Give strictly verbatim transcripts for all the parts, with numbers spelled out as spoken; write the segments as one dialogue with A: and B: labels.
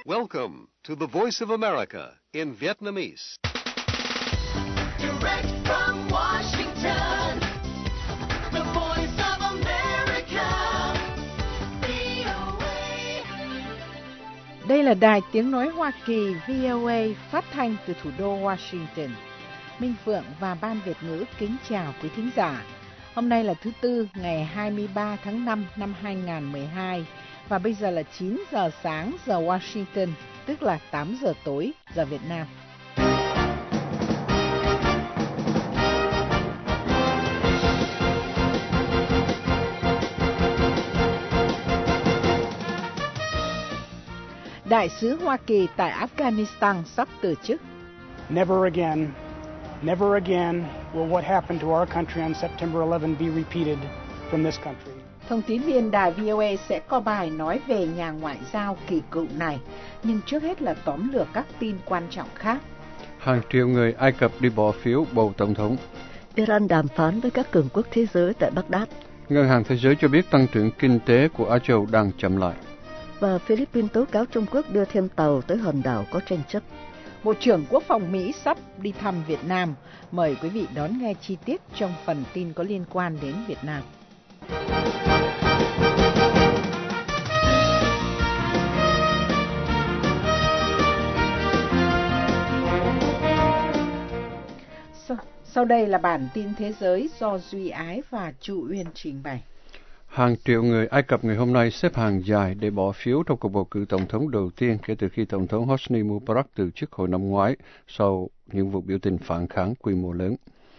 A: Welcome to the Voice of America in Vietnamese.
B: Direct from Washington, the Voice of America, vê o a.
C: Đây là Đài Tiếng Nói Hoa Kỳ vê o a phát thanh từ thủ đô Washington. Minh Phượng và Ban Việt ngữ kính chào quý thính giả. Hôm nay là thứ Tư, ngày hai mươi ba tháng năm năm hai nghìn không trăm mười hai và bây giờ là chín giờ sáng giờ Washington, tức là tám giờ tối giờ Việt Nam. Đại sứ Hoa Kỳ tại Afghanistan sắp từ chức.
D: Never again, never again will what happened to our country on September eleventh be repeated from this country.
C: Thông tín viên đài vê o a sẽ có bài nói về nhà ngoại giao kỳ cựu này, nhưng trước hết là tóm lược các tin quan trọng khác.
E: Hàng triệu người Ai Cập đi bỏ phiếu bầu tổng thống.
F: Iran đàm phán với các cường quốc thế giới tại Baghdad.
E: Ngân hàng Thế giới cho biết tăng trưởng kinh tế của Á Châu đang chậm lại.
F: Và Philippines tố cáo Trung Quốc đưa thêm tàu tới hòn đảo có tranh chấp.
C: Bộ trưởng Quốc phòng Mỹ sắp đi thăm Việt Nam. Mời quý vị đón nghe chi tiết trong phần tin có liên quan đến Việt Nam. Sau đây là bản tin thế giới do Duy Ái và Chu Uyên trình bày.
E: Hàng triệu người Ai Cập ngày hôm nay xếp hàng dài để bỏ phiếu trong cuộc bầu cử tổng thống đầu tiên kể từ khi Tổng thống Hosni Mubarak từ chức hồi năm ngoái sau những vụ biểu tình phản kháng quy mô lớn.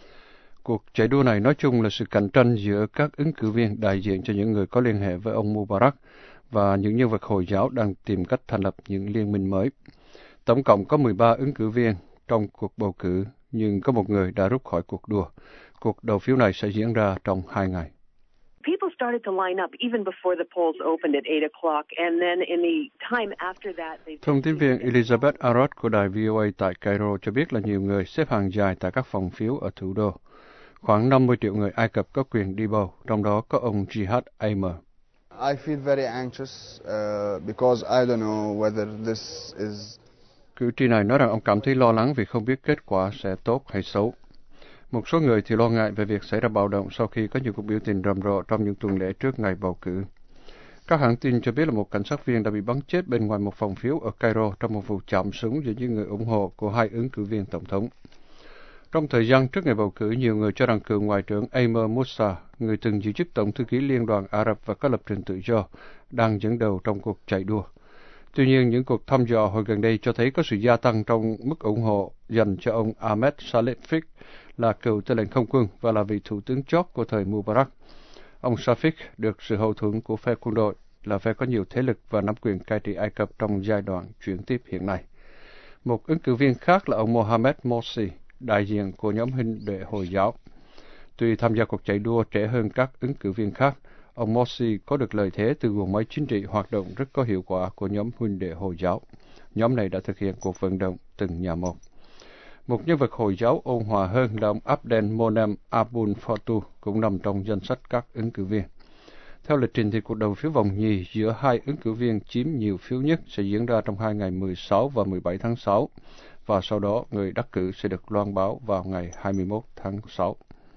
E: Cuộc chạy đua này nói chung là sự cạnh tranh giữa các ứng cử viên đại diện cho những người có liên hệ với ông Mubarak và những nhân vật Hồi giáo đang tìm cách thành lập những liên minh mới. Tổng cộng có mười ba ứng cử viên trong cuộc bầu cử, nhưng có một người đã rút khỏi cuộc đua. Cuộc đầu phiếu này sẽ diễn ra trong hai ngày.
G: People started to line up even before the polls opened at eight o'clock, and then in the time after that, they...
E: Thông tin viên Elizabeth Arrott của đài vê o a tại Cairo cho biết là nhiều người xếp hàng dài tại các phòng phiếu ở thủ đô. Khoảng năm mươi triệu người Ai Cập có quyền đi bầu, trong đó có ông Jihad Amer.
H: I feel very anxious uh, because I don't know whether this is...
E: Cử tri này nói rằng ông cảm thấy lo lắng vì không biết kết quả sẽ tốt hay xấu. Một số người thì lo ngại về việc xảy ra bạo động sau khi có nhiều cuộc biểu tình rầm rộ trong những tuần lễ trước ngày bầu cử. Các hãng tin cho biết là một cảnh sát viên đã bị bắn chết bên ngoài một phòng phiếu ở Cairo trong một vụ chạm súng giữa những người ủng hộ của hai ứng cử viên tổng thống. Trong thời gian trước ngày bầu cử, nhiều người cho rằng cựu Ngoại trưởng Amer Moussa, người từng giữ chức Tổng thư ký Liên đoàn Ả Rập và có lập trường tự do, đang dẫn đầu trong cuộc chạy đua. Tuy nhiên, những cuộc thăm dò hồi gần đây cho thấy có sự gia tăng trong mức ủng hộ dành cho ông Ahmed Saleh là cựu tư lệnh không quân và là vị thủ tướng chót của thời Mubarak. Ông Safik được sự hậu thuẫn của phe quân đội, là phe có nhiều thế lực và nắm quyền cai trị Ai Cập trong giai đoạn chuyển tiếp hiện nay. Một ứng cử viên khác là ông Mohamed Morsi, đại diện của nhóm huynh đệ Hồi giáo. Tuy tham gia cuộc chạy đua trẻ hơn các ứng cử viên khác, ông Morsi có được lợi thế từ guồng máy chính trị hoạt động rất có hiệu quả của nhóm huynh đệ Hồi giáo. Nhóm này đã thực hiện cuộc vận động từng nhà một. Một nhân vật Hồi giáo ôn hòa hơn là ông Abdel Monem Abul Fatu cũng nằm trong danh sách các ứng cử viên. Theo lịch trình thì cuộc đầu phiếu vòng nhì giữa hai ứng cử viên chiếm nhiều phiếu nhất sẽ diễn ra trong hai ngày mười sáu và mười bảy tháng sáu, và sau đó người đắc cử sẽ được loan báo vào ngày hai mươi mốt tháng sáu.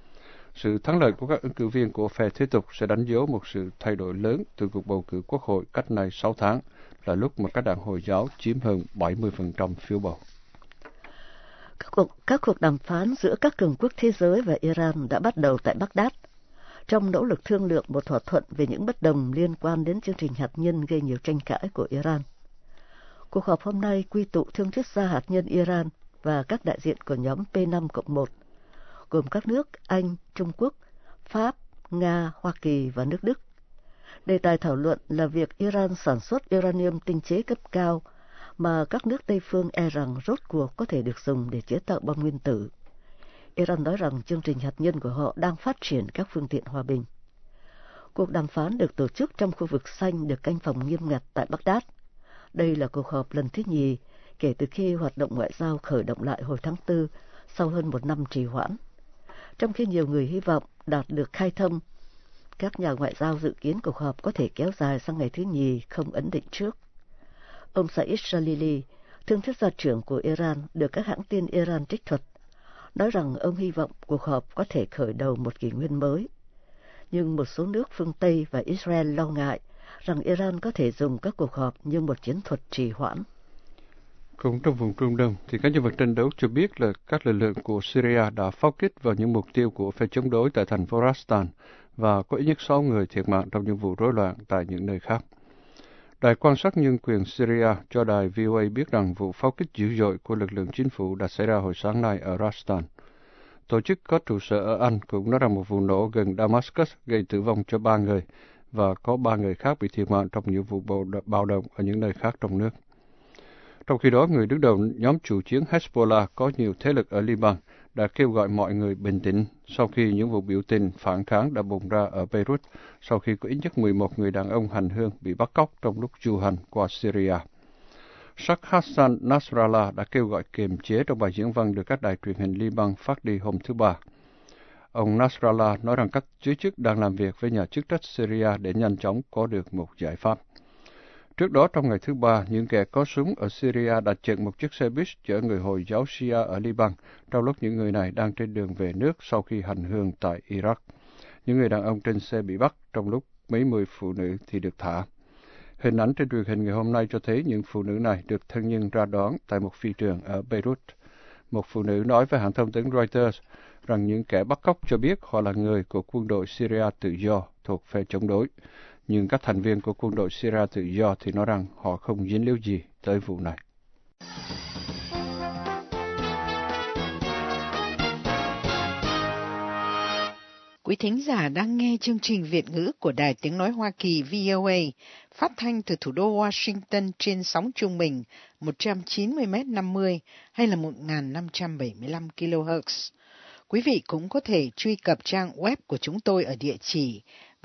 E: Sự thắng lợi của các ứng cử viên của phe thế tục sẽ đánh dấu một sự thay đổi lớn từ cuộc bầu cử quốc hội cách nay sáu tháng, là lúc mà các đảng Hồi giáo chiếm hơn bảy mươi phần trăm phiếu bầu.
F: Các cuộc, các cuộc đàm phán giữa các cường quốc thế giới và Iran đã bắt đầu tại Baghdad, trong nỗ lực thương lượng một thỏa thuận về những bất đồng liên quan đến chương trình hạt nhân gây nhiều tranh cãi của Iran. Cuộc họp hôm nay quy tụ thương thuyết gia hạt nhân Iran và các đại diện của nhóm P năm cộng một, gồm các nước Anh, Trung Quốc, Pháp, Nga, Hoa Kỳ và nước Đức. Đề tài thảo luận là việc Iran sản xuất uranium tinh chế cấp cao mà các nước Tây phương e rằng rốt cuộc có thể được dùng để chế tạo bom nguyên tử. Iran nói rằng chương trình hạt nhân của họ đang phát triển các phương tiện hòa bình. Cuộc đàm phán được tổ chức trong khu vực xanh được canh phòng nghiêm ngặt tại Baghdad. Đây là cuộc họp lần thứ nhì kể từ khi hoạt động ngoại giao khởi động lại hồi tháng tư sau hơn một năm trì hoãn. Trong khi nhiều người hy vọng đạt được khai thông, các nhà ngoại giao dự kiến cuộc họp có thể kéo dài sang ngày thứ nhì không ấn định trước. Ông Saeed Jalili, thương thuyết gia trưởng của Iran, được các hãng tin Iran trích thuật, nói rằng ông hy vọng cuộc họp có thể khởi đầu một kỷ nguyên mới. Nhưng một số nước phương Tây và Israel lo ngại rằng Iran có thể dùng các cuộc họp như một chiến thuật trì hoãn.
E: Cũng trong vùng Trung Đông, thì các nhân vật tranh đấu cho biết là các lực lượng của Syria đã pháo kích vào những mục tiêu của phe chống đối tại thành phố Rastan và có ít nhất sáu người thiệt mạng trong những vụ rối loạn tại những nơi khác. Đài quan sát nhân quyền Syria cho đài vê o a biết rằng vụ pháo kích dữ dội của lực lượng chính phủ đã xảy ra hồi sáng nay ở Rastan. Tổ chức có trụ sở ở Anh cũng nói rằng một vụ nổ gần Damascus gây tử vong cho ba người và có ba người khác bị thiệt mạng trong những vụ bạo động ở những nơi khác trong nước. Trong khi đó, người đứng đầu nhóm chủ chiến Hezbollah có nhiều thế lực ở Liban đã kêu gọi mọi người bình tĩnh sau khi những vụ biểu tình phản kháng đã bùng ra ở Beirut sau khi có ít nhất mười một người đàn ông hành hương bị bắt cóc trong lúc du hành qua Syria. Sheikh Hassan Nasrallah đã kêu gọi kiềm chế trong bài diễn văn được các đài truyền hình Liban phát đi hôm thứ Ba. Ông Nasrallah nói rằng các giới chức đang làm việc với nhà chức trách Syria để nhanh chóng có được một giải pháp. Trước đó, trong ngày thứ Ba, những kẻ có súng ở Syria đã chặn một chiếc xe buýt chở người Hồi giáo Shia ở Liban, trong lúc những người này đang trên đường về nước sau khi hành hương tại Iraq. Những người đàn ông trên xe bị bắt, trong lúc mấy mươi phụ nữ thì được thả. Hình ảnh trên truyền hình ngày hôm nay cho thấy những phụ nữ này được thân nhân ra đón tại một phi trường ở Beirut. Một phụ nữ nói với hãng thông tấn Reuters rằng những kẻ bắt cóc cho biết họ là người của quân đội Syria tự do thuộc phe chống đối. Nhưng các thành viên của quân đội Syria tự do thì nói rằng họ không dính líu gì tới vụ này.
C: Quý thính giả đang nghe chương trình Việt ngữ của Đài Tiếng Nói Hoa Kỳ vê o a, phát thanh từ thủ đô Washington trên sóng trung bình một trăm chín mươi mét năm mươi hay là một nghìn năm trăm bảy mươi lăm ki lô héc. Quý vị cũng có thể truy cập trang web của chúng tôi ở địa chỉ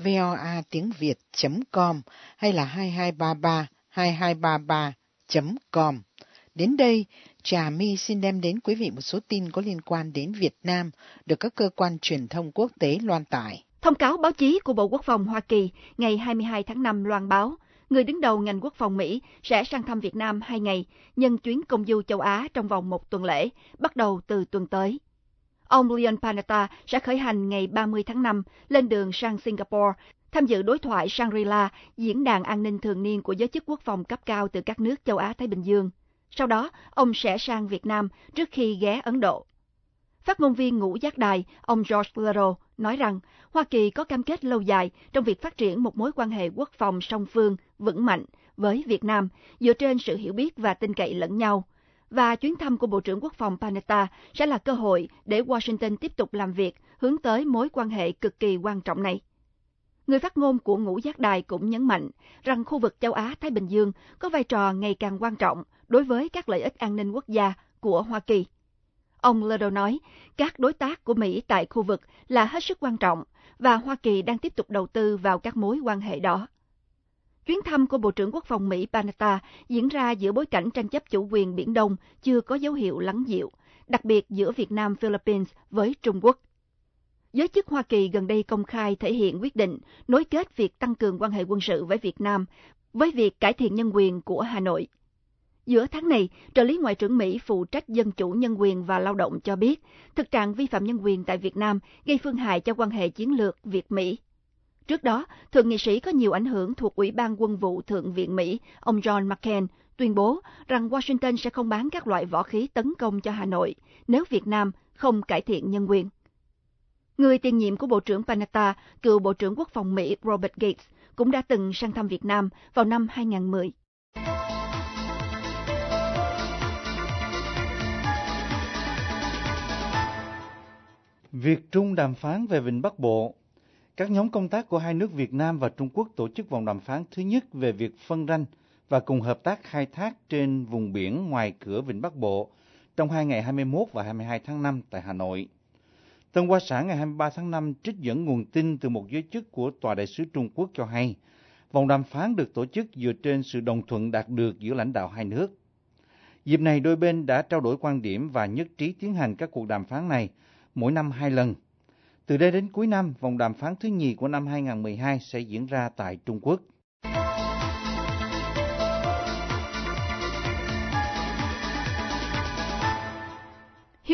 C: voa tiếng việt chấm com hay là hai hai ba ba hai hai ba ba chấm com. Đến đây, Trà My xin đem đến quý vị một số tin có liên quan đến Việt Nam được các cơ quan truyền thông quốc tế loan tải.
I: Thông cáo báo chí của Bộ Quốc phòng Hoa Kỳ ngày hai mươi hai tháng năm loan báo, người đứng đầu ngành quốc phòng Mỹ sẽ sang thăm Việt Nam hai ngày nhân chuyến công du châu Á trong vòng một tuần lễ, bắt đầu từ tuần tới. Ông Leon Panetta sẽ khởi hành ngày ba mươi tháng năm lên đường sang Singapore, tham dự đối thoại Shangri-La, diễn đàn an ninh thường niên của giới chức quốc phòng cấp cao từ các nước châu Á-Thái Bình Dương. Sau đó, ông sẽ sang Việt Nam trước khi ghé Ấn Độ. Phát ngôn viên Ngũ Giác Đài, ông George Little, nói rằng Hoa Kỳ có cam kết lâu dài trong việc phát triển một mối quan hệ quốc phòng song phương vững mạnh với Việt Nam dựa trên sự hiểu biết và tin cậy lẫn nhau. Và chuyến thăm của Bộ trưởng Quốc phòng Panetta sẽ là cơ hội để Washington tiếp tục làm việc hướng tới mối quan hệ cực kỳ quan trọng này. Người phát ngôn của Ngũ Giác Đài cũng nhấn mạnh rằng khu vực châu Á-Thái Bình Dương có vai trò ngày càng quan trọng đối với các lợi ích an ninh quốc gia của Hoa Kỳ. Ông Little nói, các đối tác của Mỹ tại khu vực là hết sức quan trọng và Hoa Kỳ đang tiếp tục đầu tư vào các mối quan hệ đó. Chuyến thăm của Bộ trưởng Quốc phòng Mỹ Panetta diễn ra giữa bối cảnh tranh chấp chủ quyền Biển Đông chưa có dấu hiệu lắng dịu, đặc biệt giữa Việt Nam Philippines với Trung Quốc. Giới chức Hoa Kỳ gần đây công khai thể hiện quyết định nối kết việc tăng cường quan hệ quân sự với Việt Nam với việc cải thiện nhân quyền của Hà Nội. Giữa tháng này, trợ lý Ngoại trưởng Mỹ phụ trách dân chủ nhân quyền và lao động cho biết thực trạng vi phạm nhân quyền tại Việt Nam gây phương hại cho quan hệ chiến lược Việt-Mỹ. Trước đó, thượng nghị sĩ có nhiều ảnh hưởng thuộc Ủy ban Quân vụ Thượng viện Mỹ, ông John McCain, tuyên bố rằng Washington sẽ không bán các loại võ khí tấn công cho Hà Nội nếu Việt Nam không cải thiện nhân quyền. Người tiền nhiệm của Bộ trưởng Panetta, cựu Bộ trưởng Quốc phòng Mỹ Robert Gates, cũng đã từng sang thăm Việt Nam vào năm hai nghìn không trăm mười.
J: Việt Trung đàm phán về Vịnh Bắc Bộ. Các nhóm công tác của hai nước Việt Nam và Trung Quốc tổ chức vòng đàm phán thứ nhất về việc phân ranh và cùng hợp tác khai thác trên vùng biển ngoài cửa Vịnh Bắc Bộ trong hai ngày hai mươi mốt và hai mươi hai tháng năm tại Hà Nội. Tân Hoa Xã ngày hai mươi ba tháng năm trích dẫn nguồn tin từ một giới chức của Tòa đại sứ Trung Quốc cho hay, vòng đàm phán được tổ chức dựa trên sự đồng thuận đạt được giữa lãnh đạo hai nước. Dịp này đôi bên đã trao đổi quan điểm và nhất trí tiến hành các cuộc đàm phán này mỗi năm hai lần. Từ đây đến cuối năm, vòng đàm phán thứ nhì của năm hai nghìn không trăm mười hai sẽ diễn ra tại Trung Quốc.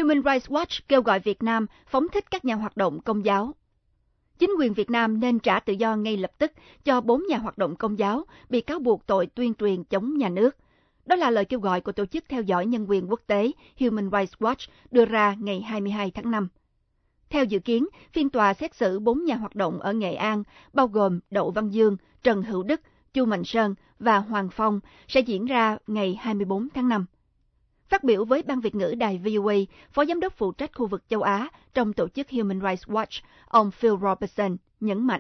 I: Human Rights Watch kêu gọi Việt Nam phóng thích các nhà hoạt động Công giáo. Chính quyền Việt Nam nên trả tự do ngay lập tức cho bốn nhà hoạt động Công giáo bị cáo buộc tội tuyên truyền chống nhà nước. Đó là lời kêu gọi của Tổ chức Theo dõi Nhân quyền Quốc tế Human Rights Watch đưa ra ngày hai mươi hai tháng năm. Theo dự kiến, phiên tòa xét xử bốn nhà hoạt động ở Nghệ An, bao gồm Đậu Văn Dương, Trần Hữu Đức, Chu Mạnh Sơn và Hoàng Phong, sẽ diễn ra ngày hai mươi bốn tháng năm. Phát biểu với Ban Việt ngữ đài vê o a, Phó Giám đốc phụ trách khu vực châu Á trong tổ chức Human Rights Watch, ông Phil Robertson, nhấn mạnh.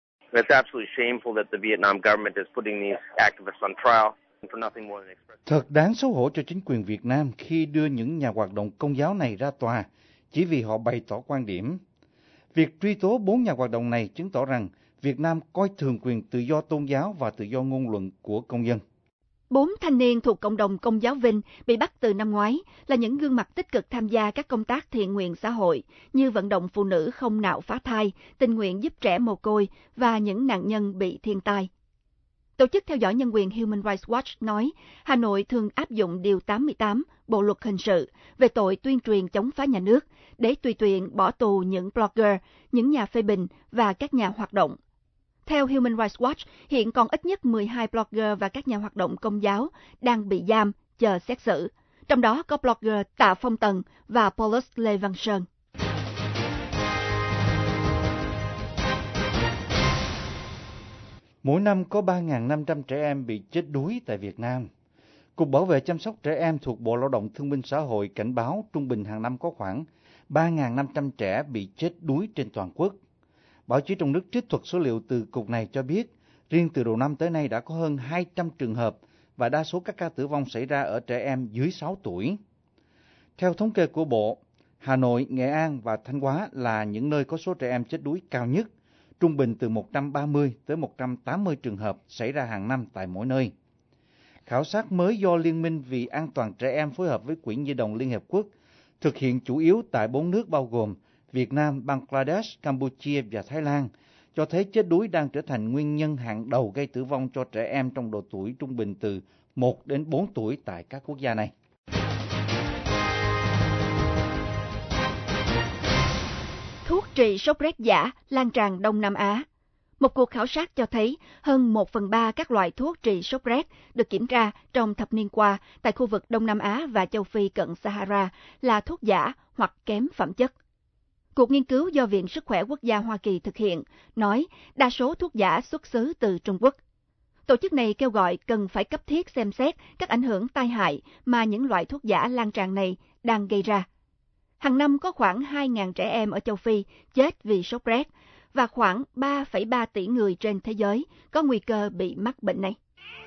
J: Thật đáng xấu hổ cho chính quyền Việt Nam khi đưa những nhà hoạt động Công giáo này ra tòa chỉ vì họ bày tỏ quan điểm. Việc truy tố bốn nhà hoạt động này chứng tỏ rằng Việt Nam coi thường quyền tự do tôn giáo và tự do ngôn luận của công dân.
I: Bốn thanh niên thuộc cộng đồng Công giáo Vinh bị bắt từ năm ngoái là những gương mặt tích cực tham gia các công tác thiện nguyện xã hội như vận động phụ nữ không nạo phá thai, tình nguyện giúp trẻ mồ côi và những nạn nhân bị thiên tai. Tổ chức Theo dõi Nhân quyền Human Rights Watch nói Hà Nội thường áp dụng Điều tám mươi tám Bộ Luật Hình sự về tội tuyên truyền chống phá nhà nước để tùy tiện bỏ tù những blogger, những nhà phê bình và các nhà hoạt động. Theo Human Rights Watch, hiện còn ít nhất mười hai blogger và các nhà hoạt động Công giáo đang bị giam, chờ xét xử. Trong đó có blogger Tạ Phong Tần và Paulus Lê Văn Sơn.
J: Mỗi năm có ba nghìn năm trăm trẻ em bị chết đuối tại Việt Nam. Cục Bảo vệ chăm sóc trẻ em thuộc Bộ Lao động Thương binh Xã hội cảnh báo trung bình hàng năm có khoảng ba nghìn năm trăm trẻ bị chết đuối trên toàn quốc. Báo chí trong nước trích thuật số liệu từ cục này cho biết, riêng từ đầu năm tới nay đã có hơn hai trăm trường hợp và đa số các ca tử vong xảy ra ở trẻ em dưới sáu tuổi. Theo thống kê của Bộ, Hà Nội, Nghệ An và Thanh Hóa là những nơi có số trẻ em chết đuối cao nhất, trung bình từ một trăm ba mươi tới một trăm tám mươi trường hợp xảy ra hàng năm tại mỗi nơi. Khảo sát mới do Liên minh vì an toàn trẻ em phối hợp với Quỹ Nhi đồng Liên Hiệp Quốc thực hiện chủ yếu tại bốn nước bao gồm Việt Nam, Bangladesh, Campuchia và Thái Lan, cho thấy chết đuối đang trở thành nguyên nhân hàng đầu gây tử vong cho trẻ em trong độ tuổi trung bình từ một đến bốn tuổi tại các quốc gia này.
I: Thuốc trị sốt rét giả lan tràn Đông Nam Á. Một cuộc khảo sát cho thấy hơn một phần ba các loại thuốc trị sốt rét được kiểm tra trong thập niên qua tại khu vực Đông Nam Á và châu Phi cận Sahara là thuốc giả hoặc kém phẩm chất. Cuộc nghiên cứu do Viện Sức khỏe Quốc gia Hoa Kỳ thực hiện nói đa số thuốc giả xuất xứ từ Trung Quốc. Tổ chức này kêu gọi cần phải cấp thiết xem xét các ảnh hưởng tai hại mà những loại thuốc giả lan tràn này đang gây ra. Hàng năm có khoảng hai nghìn trẻ em ở châu Phi chết vì sốt rét và khoảng ba phẩy ba tỷ người trên thế giới có nguy cơ bị mắc bệnh này.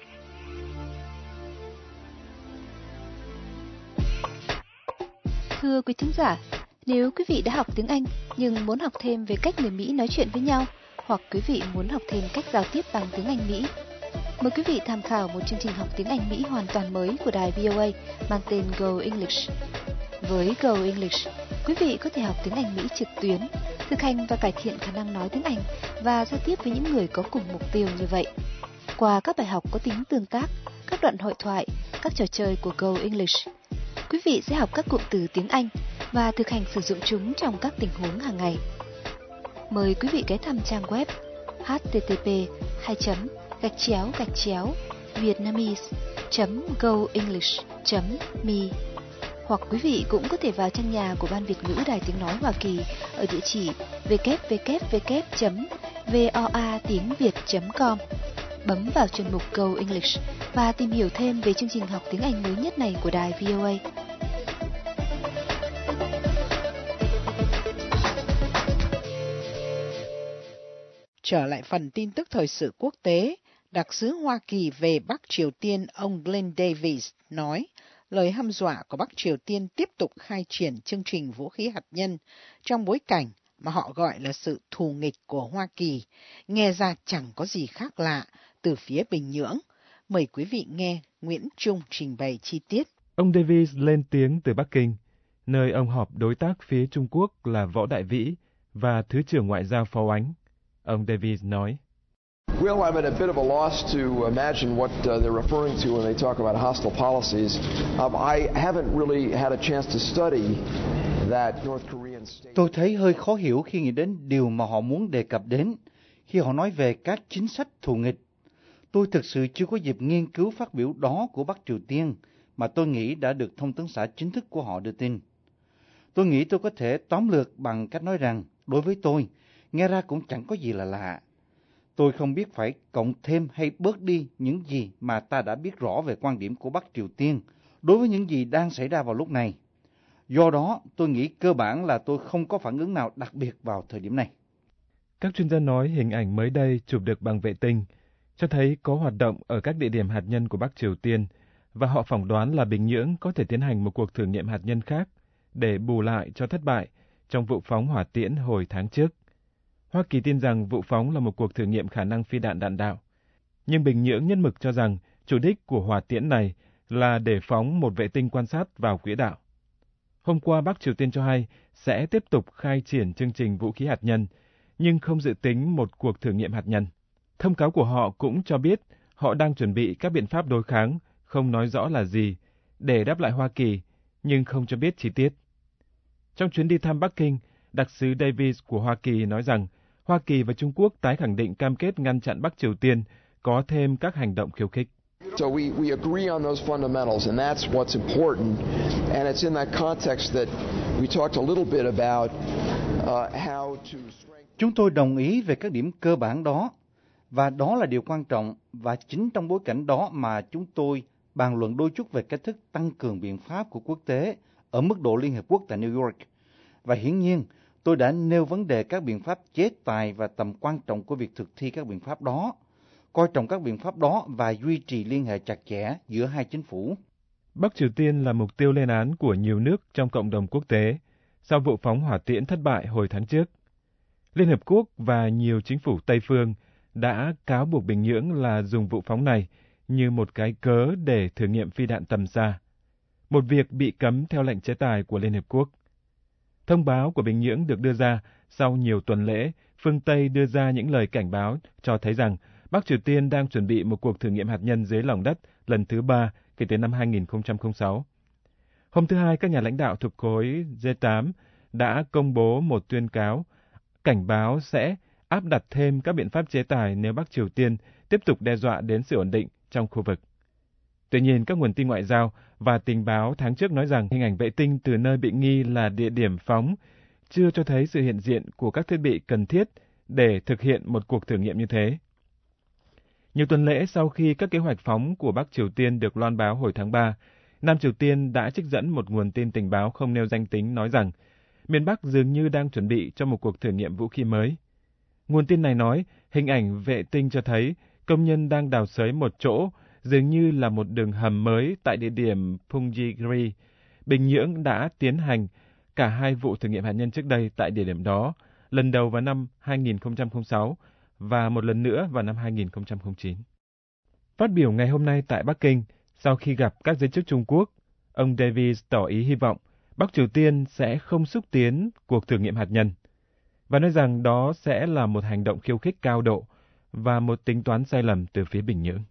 K: Thưa quý thính giả, nếu quý vị đã học tiếng Anh nhưng muốn học thêm về cách người Mỹ nói chuyện với nhau, hoặc quý vị muốn học thêm cách giao tiếp bằng tiếng Anh Mỹ, mời quý vị tham khảo một chương trình học tiếng Anh Mỹ hoàn toàn mới của đài vê o a mang tên Go English. Với Go English, quý vị có thể học tiếng Anh Mỹ trực tuyến, thực hành và cải thiện khả năng nói tiếng Anh và giao tiếp với những người có cùng mục tiêu như vậy. Qua các bài học có tính tương tác, các đoạn hội thoại, các trò chơi của Go English, quý vị sẽ học các cụm từ tiếng Anh và thực hành sử dụng chúng trong các tình huống hàng ngày. Mời quý vị ghé thăm trang web h t t p hai gạch chéo gạch chéo vietnamese chấm go english chấm me, hoặc quý vị cũng có thể vào trang nhà của Ban Việt ngữ Đài Tiếng nói Hoa Kỳ ở địa chỉ w w w chấm voa tiếng việt chấm com, bấm vào chuyên mục Go English và tìm hiểu thêm về chương trình học tiếng Anh mới nhất này của đài vê o a.
C: Trở lại phần tin tức thời sự quốc tế, đặc sứ Hoa Kỳ về Bắc Triều Tiên ông Glenn Davis nói lời hăm dọa của Bắc Triều Tiên tiếp tục khai triển chương trình vũ khí hạt nhân trong bối cảnh mà họ gọi là sự thù nghịch của Hoa Kỳ, nghe ra chẳng có gì khác lạ từ phía Bình Nhưỡng. Mời quý vị nghe Nguyễn Trung trình bày chi tiết.
L: Ông Davis lên tiếng từ Bắc Kinh, nơi ông họp đối tác phía Trung Quốc là Võ Đại Vĩ và Thứ trưởng Ngoại giao Phó Oánh. Ông Davis nói,
M: Well, I'm at a bit of a loss to imagine what uh, they're referring to when they talk about hostile policies. Um, I haven't really had a chance to study that North Korean state...
J: Tôi thấy hơi khó hiểu khi nghĩ đến điều mà họ muốn đề cập đến khi họ nói về các chính sách thù nghịch. Tôi thực sự chưa có dịp nghiên cứu phát biểu đó của Bắc Triều Tiên mà tôi nghĩ đã được thông tấn xã chính thức của họ đưa tin. Tôi nghĩ tôi có thể tóm lược bằng cách nói rằng, đối với tôi, nghe ra cũng chẳng có gì là lạ. Tôi không biết phải cộng thêm hay bớt đi những gì mà ta đã biết rõ về quan điểm của Bắc Triều Tiên đối với những gì đang xảy ra vào lúc này. Do đó, tôi nghĩ cơ bản là tôi không có phản ứng nào đặc biệt vào thời điểm này.
L: Các chuyên gia nói hình ảnh mới đây chụp được bằng vệ tinh cho thấy có hoạt động ở các địa điểm hạt nhân của Bắc Triều Tiên và họ phỏng đoán là Bình Nhưỡng có thể tiến hành một cuộc thử nghiệm hạt nhân khác để bù lại cho thất bại trong vụ phóng hỏa tiễn hồi tháng trước. Hoa Kỳ tin rằng vụ phóng là một cuộc thử nghiệm khả năng phi đạn đạn đạo, nhưng Bình Nhưỡng nhất mực cho rằng chủ đích của hỏa tiễn này là để phóng một vệ tinh quan sát vào quỹ đạo. Hôm qua Bắc Triều Tiên cho hay sẽ tiếp tục khai triển chương trình vũ khí hạt nhân, nhưng không dự tính một cuộc thử nghiệm hạt nhân. Thông cáo của họ cũng cho biết họ đang chuẩn bị các biện pháp đối kháng, không nói rõ là gì, để đáp lại Hoa Kỳ, nhưng không cho biết chi tiết. Trong chuyến đi thăm Bắc Kinh, đặc sứ Davis của Hoa Kỳ nói rằng Hoa Kỳ và Trung Quốc tái khẳng định cam kết ngăn chặn Bắc Triều Tiên có thêm các hành động khiêu khích.
M: So we, we agree on those fundamentals, and that's what's important. And it's in that context that we talked a little bit about uh, how to...
J: Chúng tôi đồng ý về các điểm cơ bản đó, và đó là điều quan trọng, và chính trong bối cảnh đó mà chúng tôi bàn luận đôi chút về cách thức tăng cường biện pháp của quốc tế ở mức độ Liên Hợp Quốc tại New York. Và hiển nhiên, tôi đã nêu vấn đề các biện pháp chế tài và tầm quan trọng của việc thực thi các biện pháp đó, coi trọng các biện pháp đó và duy trì liên hệ chặt chẽ giữa hai chính phủ.
L: Bắc Triều Tiên là mục tiêu lên án của nhiều nước trong cộng đồng quốc tế sau vụ phóng hỏa tiễn thất bại hồi tháng trước. Liên Hợp Quốc và nhiều chính phủ Tây phương đã cáo buộc Bình Nhưỡng là dùng vụ phóng này như một cái cớ để thử nghiệm phi đạn tầm xa, một việc bị cấm theo lệnh chế tài của Liên Hợp Quốc. Thông báo của Bình Nhưỡng được đưa ra sau nhiều tuần lễ, phương Tây đưa ra những lời cảnh báo cho thấy rằng Bắc Triều Tiên đang chuẩn bị một cuộc thử nghiệm hạt nhân dưới lòng đất lần thứ ba kể từ năm hai nghìn không trăm lẻ sáu. Hôm thứ Hai, các nhà lãnh đạo thuộc khối G tám đã công bố một tuyên cáo cảnh báo sẽ áp đặt thêm các biện pháp chế tài nếu Bắc Triều Tiên tiếp tục đe dọa đến sự ổn định trong khu vực. Tuy nhiên, các nguồn tin ngoại giao và tình báo tháng trước nói rằng hình ảnh vệ tinh từ nơi bị nghi là địa điểm phóng chưa cho thấy sự hiện diện của các thiết bị cần thiết để thực hiện một cuộc thử nghiệm như thế. Nhiều tuần lễ sau khi các kế hoạch phóng của Bắc Triều Tiên được loan báo hồi tháng ba, Nam Triều Tiên đã trích dẫn một nguồn tin tình báo không nêu danh tính nói rằng miền Bắc dường như đang chuẩn bị cho một cuộc thử nghiệm vũ khí mới. Nguồn tin này nói hình ảnh vệ tinh cho thấy công nhân đang đào xới một chỗ, dường như là một đường hầm mới tại địa điểm Punggye-ri. Bình Nhưỡng đã tiến hành cả hai vụ thử nghiệm hạt nhân trước đây tại địa điểm đó, lần đầu vào năm hai nghìn không trăm lẻ sáu và một lần nữa vào năm hai nghìn không trăm lẻ chín. Phát biểu ngày hôm nay tại Bắc Kinh, sau khi gặp các giới chức Trung Quốc, ông Davis tỏ ý hy vọng Bắc Triều Tiên sẽ không xúc tiến cuộc thử nghiệm hạt nhân, và nói rằng đó sẽ là một hành động khiêu khích cao độ và một tính toán sai lầm từ phía Bình Nhưỡng.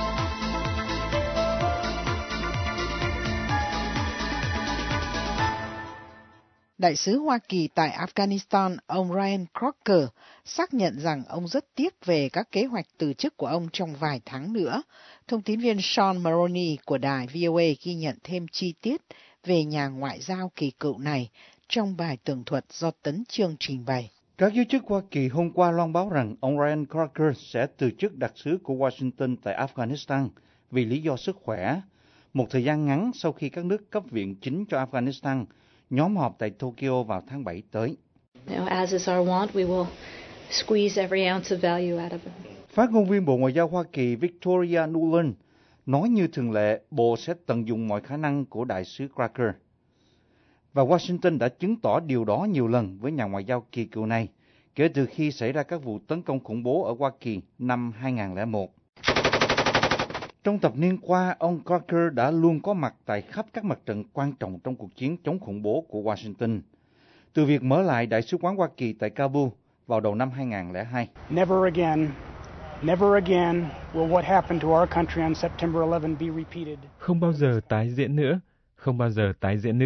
C: Đại sứ Hoa Kỳ tại Afghanistan, ông Ryan Crocker, xác nhận rằng ông rất tiếc về các kế hoạch từ chức của ông trong vài tháng nữa. Thông tín viên Sean Maroney của đài vê o a ghi nhận thêm chi tiết về nhà ngoại giao kỳ cựu này trong bài tường thuật do Tấn Chương trình bày.
J: Các giới chức Hoa Kỳ hôm qua loan báo rằng ông Ryan Crocker sẽ từ chức đặc sứ của Washington tại Afghanistan vì lý do sức khỏe, một thời gian ngắn sau khi các nước cấp viện chính cho Afghanistan nhóm họp tại Tokyo vào tháng bảy tới.
N: As is our want, we will squeeze every ounce of value out of it.
J: Phát ngôn viên Bộ Ngoại giao Hoa Kỳ Victoria Nuland nói như thường lệ, Bộ sẽ tận dụng mọi khả năng của đại sứ Crocker. Và Washington đã chứng tỏ điều đó nhiều lần với nhà ngoại giao kỳ cựu này, kể từ khi xảy ra các vụ tấn công khủng bố ở Hoa Kỳ năm hai nghìn không trăm lẻ một. Trong thập niên qua, ông Crocker đã luôn có mặt tại khắp các mặt trận quan trọng trong cuộc chiến chống khủng bố của Washington, từ việc mở lại Đại sứ quán Hoa Kỳ tại Kabul vào đầu năm hai nghìn không trăm lẻ hai.
D: Never again, never again will what happened to our country on September eleventh be repeated.
L: Không bao giờ tái diễn nữa, không bao giờ tái diễn nữa.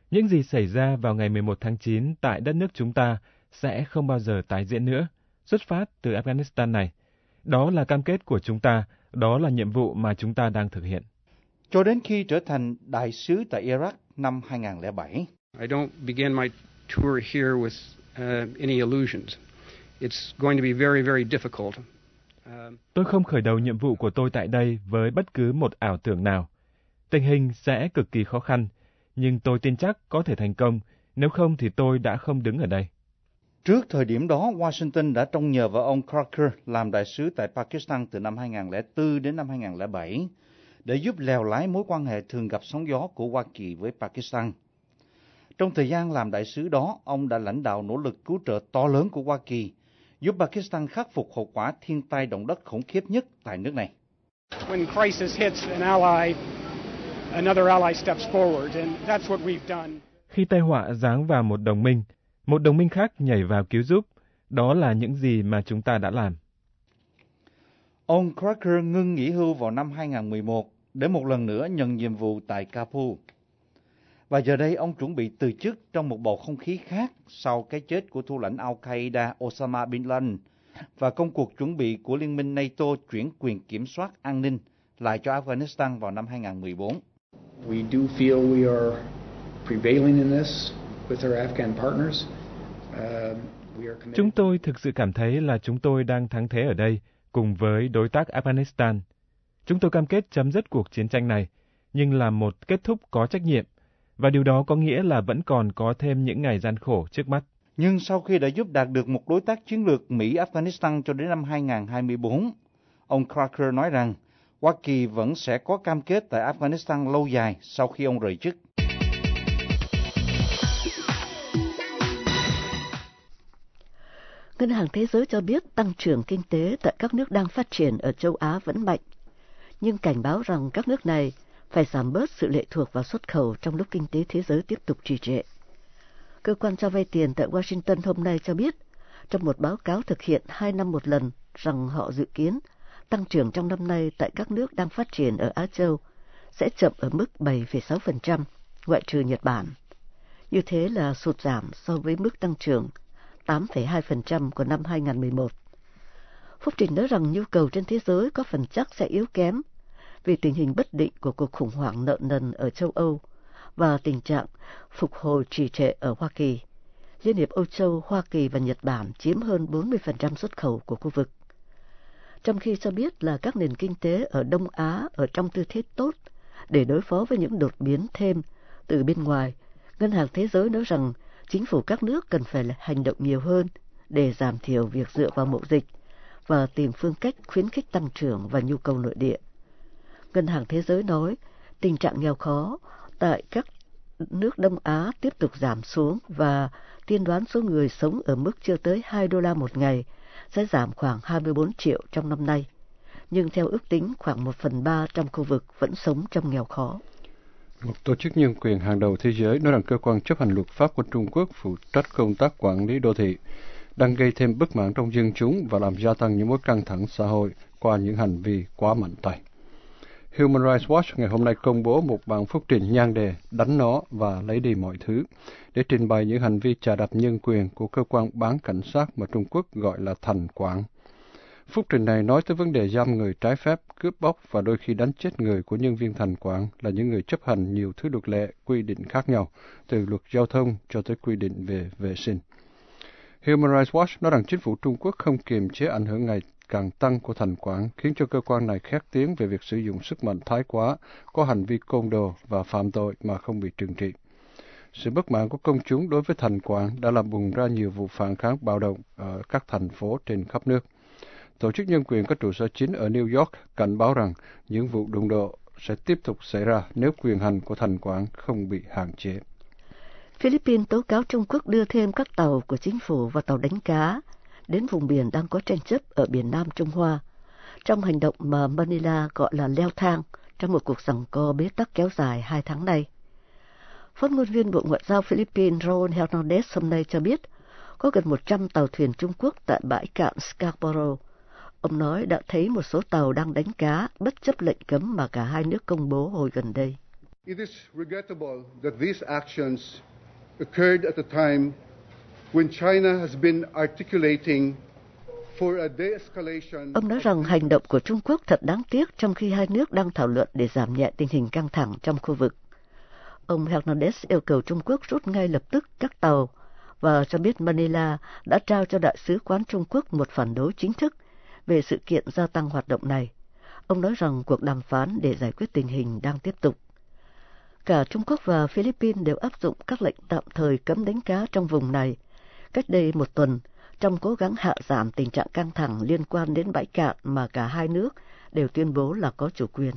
L: Những gì xảy ra vào ngày mười một tháng chín tại đất nước chúng ta sẽ không bao giờ tái diễn nữa, xuất phát từ Afghanistan này. Đó là cam kết của chúng ta, đó là nhiệm vụ mà chúng ta đang thực hiện.
J: Cho đến khi trở thành đại sứ tại Iraq năm hai nghìn lẻ bảy.
O: I don't begin my tour here with uh, any illusions. It's going to be very, very difficult. Uh,
L: Tôi không khởi đầu nhiệm vụ của tôi tại đây với bất cứ một ảo tưởng nào. Tình hình sẽ cực kỳ khó khăn, nhưng tôi tin chắc có thể thành công, nếu không thì tôi đã không đứng ở đây.
J: Trước thời điểm đó, Washington đã trông nhờ vào ông Crocker làm đại sứ tại Pakistan từ năm hai nghìn lẻ bốn đến năm hai nghìn lẻ bảy để giúp lèo lái mối quan hệ thường gặp sóng gió của Hoa Kỳ với Pakistan. Trong thời gian làm đại sứ đó, ông đã lãnh đạo nỗ lực cứu trợ to lớn của Hoa Kỳ, giúp Pakistan khắc phục hậu quả thiên tai động đất khủng khiếp nhất tại nước này.
D: When crisis hits an ally, another ally steps forward, and that's what we've done.
L: Khi tai họa giáng vào một đồng minh, một đồng minh khác nhảy vào cứu giúp. Đó là những gì mà chúng ta đã làm.
J: Ông Crocker ngưng nghỉ hưu vào năm hai nghìn mười một để một lần nữa nhận nhiệm vụ tại Kabul. Và giờ đây ông chuẩn bị từ chức trong một bầu không khí khác sau cái chết của thủ lãnh Al-Qaeda Osama Bin Laden và công cuộc chuẩn bị của Liên minh NATO chuyển quyền kiểm soát an ninh lại cho Afghanistan vào năm hai nghìn mười bốn.
P: We do feel we are prevailing in this with our Afghan partners. Uh,
L: Chúng tôi thực sự cảm thấy là chúng tôi đang thắng thế ở đây cùng với đối tác Afghanistan. Chúng tôi cam kết chấm dứt cuộc chiến tranh này, nhưng là một kết thúc có trách nhiệm, và điều đó có nghĩa là vẫn còn có thêm những ngày gian khổ trước mắt.
J: Nhưng sau khi đã giúp đạt được một đối tác chiến lược Mỹ-Afghanistan cho đến năm hai nghìn hai mươi bốn, ông Crocker nói rằng Hoa Kỳ vẫn sẽ có cam kết tại Afghanistan lâu dài sau khi ông rời chức.
F: Ngân hàng Thế giới cho biết tăng trưởng kinh tế tại các nước đang phát triển ở châu Á vẫn mạnh, nhưng cảnh báo rằng các nước này phải giảm bớt sự lệ thuộc vào xuất khẩu trong lúc kinh tế thế giới tiếp tục trì trệ. Cơ quan cho vay tiền tại Washington hôm nay cho biết, trong một báo cáo thực hiện hai năm một lần, rằng họ dự kiến tăng trưởng trong năm nay tại các nước đang phát triển ở Á Châu sẽ chậm ở mức bảy phẩy sáu phần trăm, ngoại trừ Nhật Bản. Như thế là sụt giảm so với mức tăng trưởng tám phẩy hai phần trăm của năm hai nghìn mười một. Phúc Trình nói rằng nhu cầu trên thế giới có phần chắc sẽ yếu kém vì tình hình bất định của cuộc khủng hoảng nợ nần ở châu Âu và tình trạng phục hồi trì trệ ở Hoa Kỳ. Liên hiệp Âu Châu, Hoa Kỳ và Nhật Bản chiếm hơn bốn mươi phần trăm xuất khẩu của khu vực. Trong khi cho biết là các nền kinh tế ở Đông Á ở trong tư thế tốt để đối phó với những đột biến thêm từ bên ngoài, Ngân hàng Thế giới nói rằng chính phủ các nước cần phải hành động nhiều hơn để giảm thiểu việc dựa vào mậu dịch và tìm phương cách khuyến khích tăng trưởng và nhu cầu nội địa. Ngân hàng Thế giới nói tình trạng nghèo khó tại các nước Đông Á tiếp tục giảm xuống và tiên đoán số người sống ở mức chưa tới hai đô la một ngày sẽ giảm khoảng hai mươi bốn triệu trong năm nay. Nhưng theo ước tính, khoảng một phần ba trong khu vực vẫn sống trong nghèo khó.
E: Một tổ chức nhân quyền hàng đầu thế giới nói rằng cơ quan chấp hành luật pháp của Trung Quốc phụ trách công tác quản lý đô thị đang gây thêm bất mãn trong dân chúng và làm gia tăng những mối căng thẳng xã hội qua những hành vi quá mạnh tay. Human Rights Watch ngày hôm nay công bố một bản phúc trình nhan đề đánh nó và lấy đi mọi thứ để trình bày những hành vi chà đạp nhân quyền của cơ quan bán cảnh sát mà Trung Quốc gọi là thành quản. Phúc trình này nói tới vấn đề giam người trái phép, cướp bóc và đôi khi đánh chết người của nhân viên thành quản là những người chấp hành nhiều thứ luật lệ, quy định khác nhau, từ luật giao thông cho tới quy định về vệ sinh. Human Rights Watch nói rằng chính phủ Trung Quốc không kiềm chế ảnh hưởng ngày càng tăng của thành quản, khiến cho cơ quan này khét tiếng về việc sử dụng sức mạnh thái quá, có hành vi côn đồ và phạm tội mà không bị trừng trị. Sự bất mãn của công chúng đối với thành quản đã làm bùng ra nhiều vụ phản kháng bạo động ở các thành phố trên khắp nước. Tổ chức nhân quyền có trụ sở chính ở New York cảnh báo rằng những vụ đụng độ sẽ tiếp tục xảy ra nếu quyền hành của thành quản không bị hạn chế.
F: Philippines tố cáo Trung Quốc đưa thêm các tàu của chính phủ và tàu đánh cá đến vùng biển đang có tranh chấp ở biển Nam Trung Hoa, trong hành động mà Manila gọi là leo thang trong một cuộc giằng co bế tắc kéo dài hai tháng nay. Phát ngôn viên Bộ Ngoại giao Philippines Raul Hernandez hôm nay cho biết có gần một trăm tàu thuyền Trung Quốc tại bãi cạn Scarborough. Ông nói đã thấy một số tàu đang đánh cá bất chấp lệnh cấm mà cả hai nước công bố hồi gần đây.
Q: It is regrettable that these actions occurred at a time when China has been articulating for a de-escalation.
F: Ông nói rằng hành động của Trung Quốc thật đáng tiếc trong khi hai nước đang thảo luận để giảm nhẹ tình hình căng thẳng trong khu vực. Ông Hernandez yêu cầu Trung Quốc rút ngay lập tức các tàu và cho biết Manila đã trao cho Đại sứ quán Trung Quốc một phản đối chính thức về sự kiện gia tăng hoạt động này. Ông nói rằng cuộc đàm phán để giải quyết tình hình đang tiếp tục. Cả Trung Quốc và Philippines đều áp dụng các lệnh tạm thời cấm đánh cá trong vùng này cách đây một tuần, trong cố gắng hạ giảm tình trạng căng thẳng liên quan đến bãi cạn mà cả hai nước đều tuyên bố là có chủ quyền.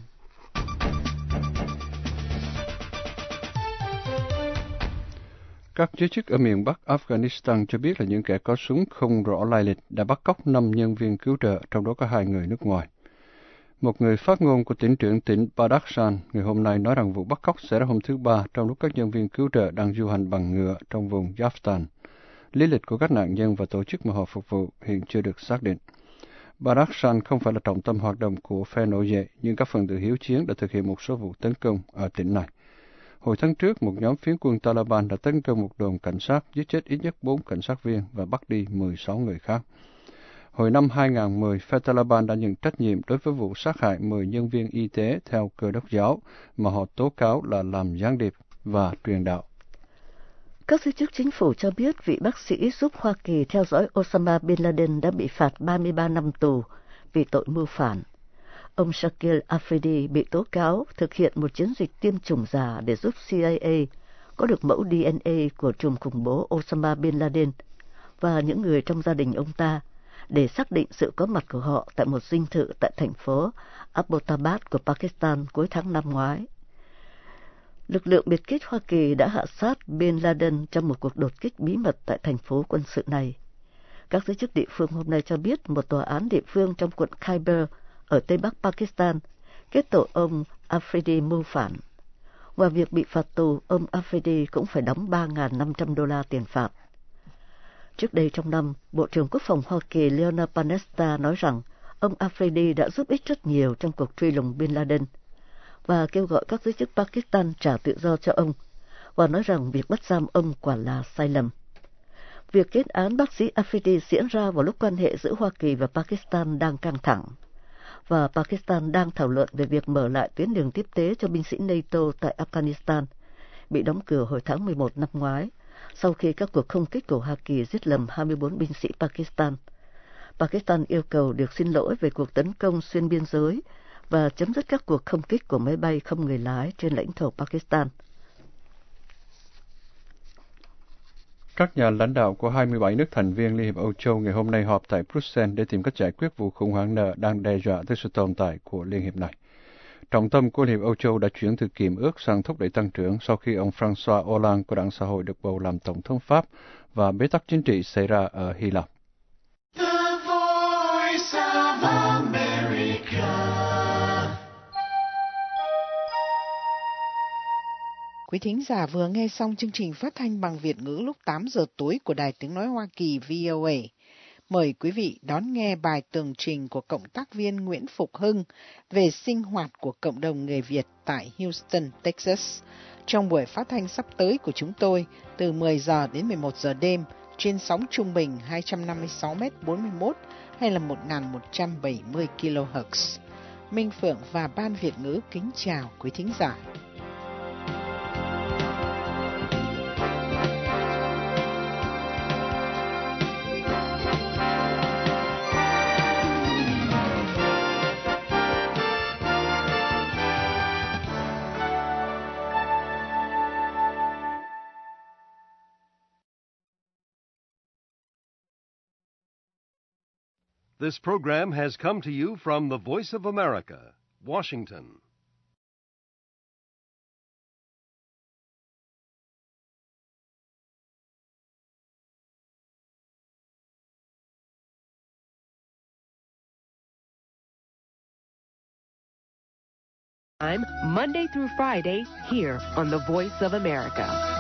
E: Các giới chức ở miền Bắc Afghanistan cho biết là những kẻ có súng không rõ lai lịch đã bắt cóc năm nhân viên cứu trợ, trong đó có hai người nước ngoài. Một người phát ngôn của tỉnh trưởng tỉnh Badakhshan ngày hôm nay nói rằng vụ bắt cóc xảy ra hôm thứ Ba trong lúc các nhân viên cứu trợ đang du hành bằng ngựa trong vùng Yaftan. Lý lịch của các nạn nhân và tổ chức mà họ phục vụ hiện chưa được xác định. Badakhshan không phải là trọng tâm hoạt động của phe nổi dậy, nhưng các phần tử hiếu chiến đã thực hiện một số vụ tấn công ở tỉnh này. Hồi tháng trước, một nhóm phiến quân Taliban đã tấn công một đồn cảnh sát, giết chết ít nhất bốn cảnh sát viên và bắt đi mười sáu người khác. Hồi năm hai nghìn không trăm mười, phe Taliban đã nhận trách nhiệm đối với vụ sát hại mười nhân viên y tế theo Cơ đốc giáo mà họ tố cáo là làm gián điệp và truyền đạo.
F: Các giới chức chính phủ cho biết vị bác sĩ giúp Hoa Kỳ theo dõi Osama Bin Laden đã bị phạt ba mươi ba năm tù vì tội mưu phản. Ông Shakil Afridi bị tố cáo thực hiện một chiến dịch tiêm chủng giả để giúp C I A có được mẫu D N A của trùm khủng bố Osama Bin Laden và những người trong gia đình ông ta để xác định sự có mặt của họ tại một dinh thự tại thành phố Abbottabad của Pakistan cuối tháng năm ngoái. Lực lượng biệt kích Hoa Kỳ đã hạ sát Bin Laden trong một cuộc đột kích bí mật tại thành phố quân sự này. Các giới chức địa phương hôm nay cho biết một tòa án địa phương trong quận Khyber ở Tây Bắc Pakistan kết tội ông Afridi mưu phản. Ngoài việc bị phạt tù, ông Afridi cũng phải đóng ba nghìn năm trăm đô la tiền phạt. Trước đây trong năm, Bộ trưởng Quốc phòng Hoa Kỳ Leonard Panetta nói rằng ông Afridi đã giúp ích rất nhiều trong cuộc truy lùng Bin Laden và kêu gọi các giới chức Pakistan trả tự do cho ông và nói rằng việc bắt giam ông quả là sai lầm. Việc kết án bác sĩ Afridi diễn ra vào lúc quan hệ giữa Hoa Kỳ và Pakistan đang căng thẳng và Pakistan đang thảo luận về việc mở lại tuyến đường tiếp tế cho binh sĩ NATO tại Afghanistan, bị đóng cửa hồi tháng mười một năm ngoái, sau khi các cuộc không kích của Hoa Kỳ giết lầm hai mươi bốn binh sĩ Pakistan. Pakistan yêu cầu được xin lỗi về cuộc tấn công xuyên biên giới và chấm dứt các cuộc không kích của máy bay không người lái trên lãnh thổ Pakistan.
E: Các nhà lãnh đạo của hai mươi bảy nước thành viên Liên hiệp Âu Châu ngày hôm nay họp tại Bruxelles để tìm cách giải quyết vụ khủng hoảng nợ đang đe dọa tới sự tồn tại của Liên hiệp này. Trọng tâm của Liên hiệp Âu Châu đã chuyển từ kiềm ước sang thúc đẩy tăng trưởng sau khi ông François Hollande của Đảng Xã hội được bầu làm Tổng thống Pháp và bế tắc chính trị xảy ra ở Hy Lạp.
B: The Voice of America.
C: Quý thính giả vừa nghe xong chương trình phát thanh bằng Việt ngữ lúc tám giờ tối của Đài Tiếng Nói Hoa Kỳ V O A. Mời quý vị đón nghe bài tường trình của Cộng tác viên Nguyễn Phục Hưng về sinh hoạt của cộng đồng người Việt tại Houston, Texas, trong buổi phát thanh sắp tới của chúng tôi từ mười giờ đến mười một giờ đêm trên sóng trung bình hai trăm năm mươi sáu mét bốn mươi mốt hay là một nghìn một trăm bảy mươi ki lô héc. Minh Phượng và Ban Việt ngữ kính chào quý thính giả.
A: This program has come to you from the Voice of America, Washington.
R: Monday through Friday here on the Voice of America.